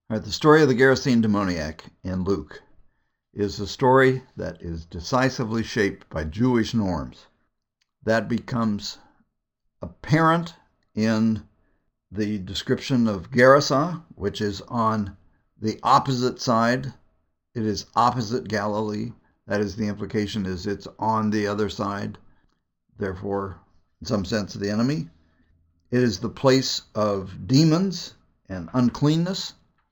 All right, the story of the Gerasene demoniac in Luke is a story that is decisively shaped by Jewish norms. That becomes apparent in the description of Gerasa, which is on the opposite side. It is opposite Galilee. That is, the implication is it's on the other side, therefore, in some sense, the enemy. It is the place of demons and uncleanness.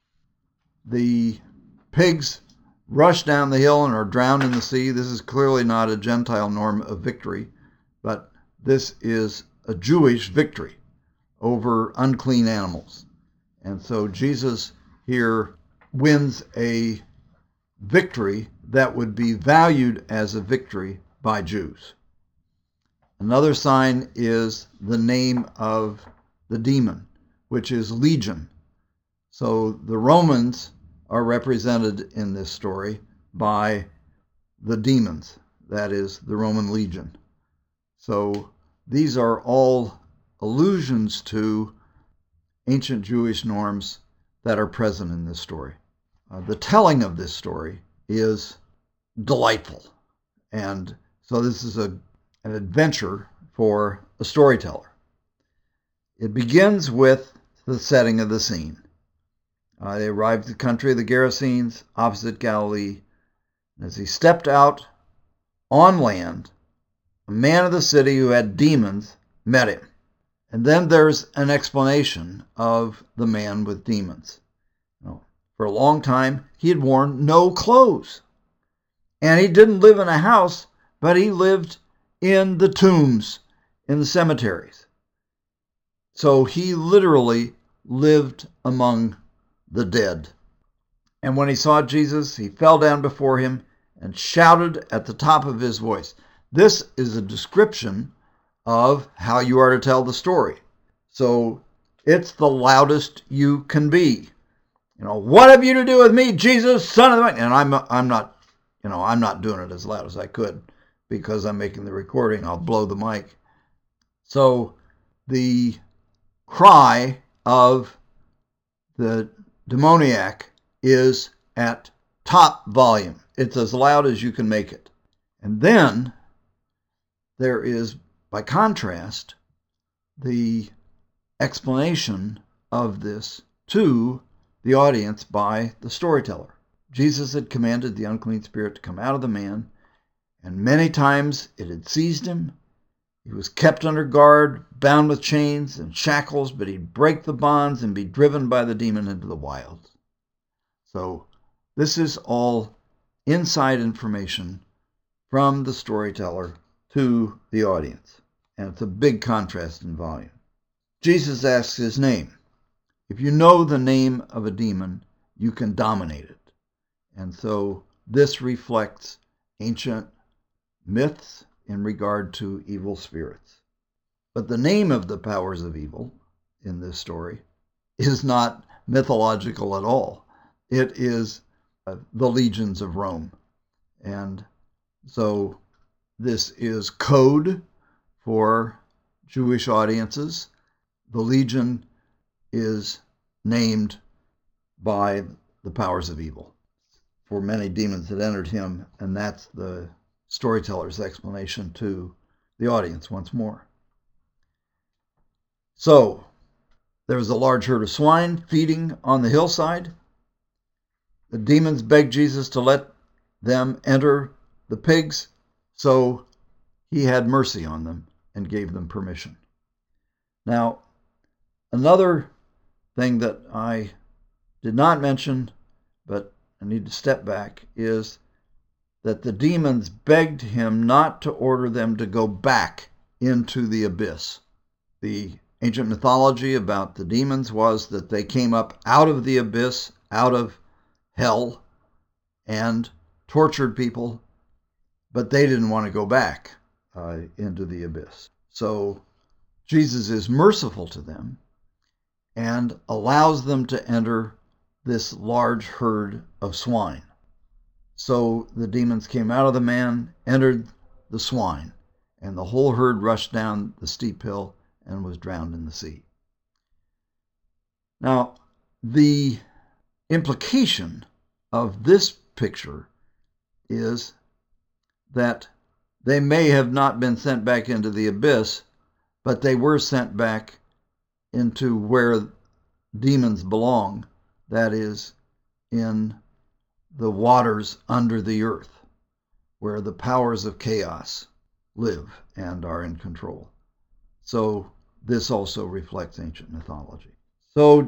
The pigs rush down the hill and are drowned in the sea. This is clearly not a Gentile norm of victory, but this is a Jewish victory over unclean animals. And so Jesus here wins a victory that would be valued as a victory by Jews. Another sign is the name of the demon, which is Legion. So the Romans are represented in this story by the demons, that is, the Roman legion. So these are all allusions to ancient Jewish norms that are present in this story. The telling of this story is delightful. And so this is an adventure for a storyteller. It begins with the setting of the scene. They arrived at the country of the Gerasenes, opposite Galilee. As he stepped out on land, a man of the city who had demons met him. And then there's an explanation of the man with demons. For a long time, he had worn no clothes. And he didn't live in a house, but he lived in the tombs, in the cemeteries. So he literally lived among the dead. And when he saw Jesus, he fell down before him and shouted at the top of his voice. This is a description of how you are to tell the story. So it's the loudest you can be. What have you to do with me, Jesus, Son of the Man? And I'm not doing it as loud as I could because I'm making the recording. I'll blow the mic. So the cry of the demoniac is at top volume. It's as loud as you can make it. And then there is, by contrast, the explanation of this to the audience by the storyteller. Jesus had commanded the unclean spirit to come out of the man, and many times it had seized him. He was kept under guard, bound with chains and shackles, but he'd break the bonds and be driven by the demon into the wilds. So this is all inside information from the storyteller to the audience. And it's a big contrast in volume. Jesus asks his name. If you know the name of a demon, you can dominate it. And so this reflects ancient myths in regard to evil spirits. But the name of the powers of evil in this story is not mythological at all. It is the legions of Rome. And so this is code for Jewish audiences. The legion is named by the powers of evil for many demons that entered him, and that's the storyteller's explanation to the audience once more. So, there was a large herd of swine feeding on the hillside. The demons begged Jesus to let them enter the pigs, so he had mercy on them and gave them permission. Now, another thing that I did not mention, but I need to step back, is that the demons begged him not to order them to go back into the abyss. The ancient mythology about the demons was that they came up out of the abyss, out of hell, and tortured people, but they didn't want to go back into the abyss. So Jesus is merciful to them and allows them to enter this large herd of swine. So the demons came out of the man, entered the swine, and the whole herd rushed down the steep hill and was drowned in the sea. Now, the implication of this picture is that they may have not been sent back into the abyss, but they were sent back into where demons belong, that is, in the waters under the earth, where the powers of chaos live and are in control. So this also reflects ancient mythology. So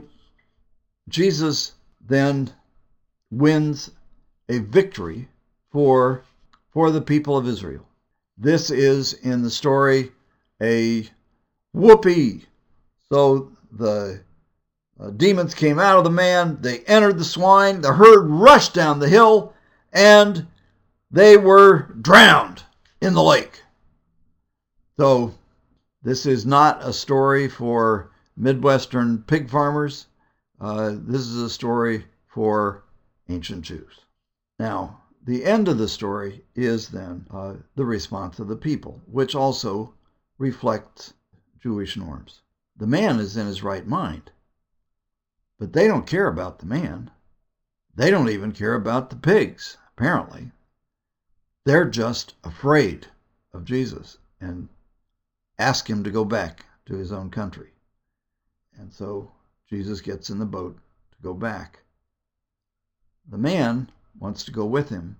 Jesus then wins a victory for the people of Israel. This is, in the story, a whoopee. So the demons came out of the man, they entered the swine, the herd rushed down the hill, and they were drowned in the lake. So this is not a story for Midwestern pig farmers. This is a story for ancient Jews. Now, the end of the story is then the response of the people, which also reflects Jewish norms. The man is in his right mind, but they don't care about the man. They don't even care about the pigs, apparently. They're just afraid of Jesus and ask him to go back to his own country. And so Jesus gets in the boat to go back. The man wants to go with him,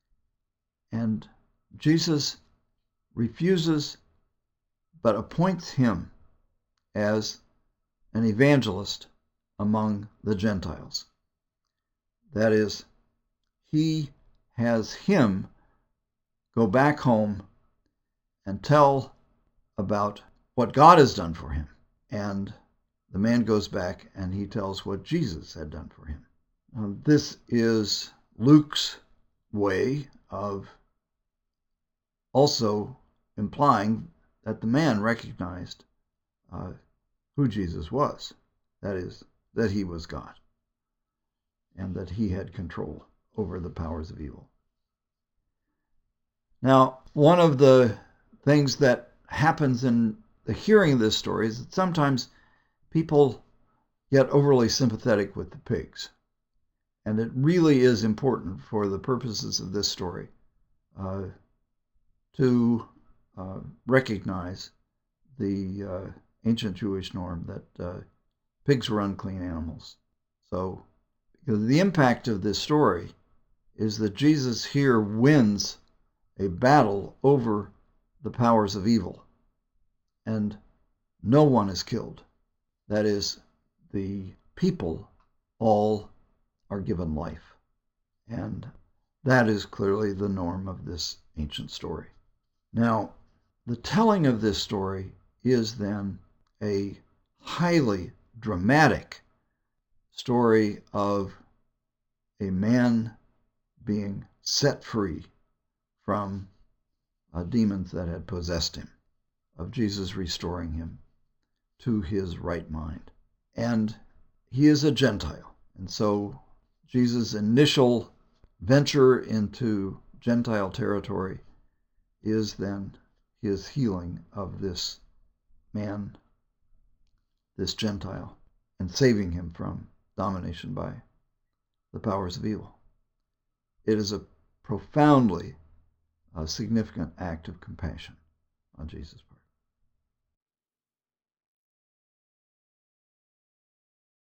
and Jesus refuses but appoints him as an evangelist among the Gentiles. That is, he has him go back home and tell about what God has done for him. And the man goes back and he tells what Jesus had done for him. This is Luke's way of also implying that the man recognized who Jesus was. That is, that he was God and that he had control over the powers of evil. Now, one of the things that happens in the hearing of this story is that sometimes people get overly sympathetic with the pigs. And it really is important for the purposes of this story to recognize the ancient Jewish norm that pigs were unclean animals. So the impact of this story is that Jesus here wins a battle over the powers of evil, and no one is killed. That is, the people all are given life. And that is clearly the norm of this ancient story. Now, the telling of this story is then a highly dramatic story of a man being set free from demons that had possessed him, of Jesus restoring him to his right mind. And he is a Gentile. And so Jesus' initial venture into Gentile territory is then his healing of this man, this Gentile, and saving him from domination by the powers of evil. It is a profoundly significant act of compassion on Jesus' part.